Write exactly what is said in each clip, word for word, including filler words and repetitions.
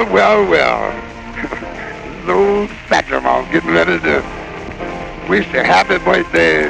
Well, well, well. Little Satchel getting ready to wish a happy birthday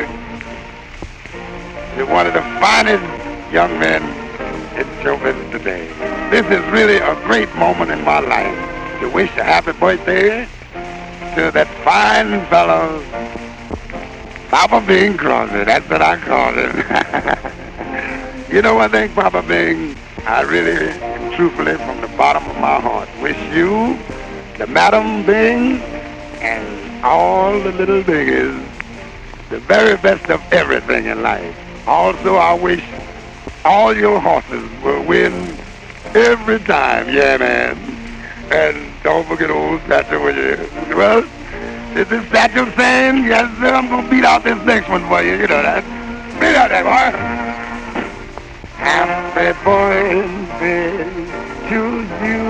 to one of the finest young men in show business today. This is really a great moment in my life to wish a happy birthday to that fine fellow, Papa Bing Crosby. That's what I call him. You know one thing, Papa Bing, I really and truthfully from the bottom of my heart wish you, the Madam Bing, and all the little Bingies the very best of everything in life. Also, I wish all your horses will win every time. Yeah, man. And don't forget old Satchel with you. Well, is this Satchel saying? Yes, sir, I'm going to beat out this next one for you. You know that. Beat out that, boy. Happy birthday to you.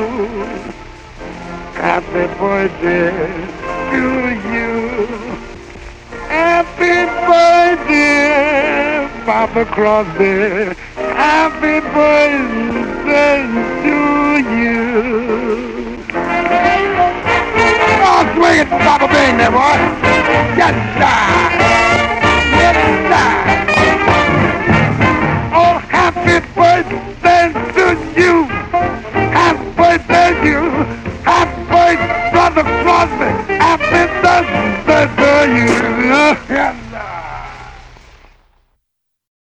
Happy birthday to you. Happy birthday, Papa Crosby. Happy birthday to you. Oh, swing it, Papa Bing there, boy. Yes, sir. Yes,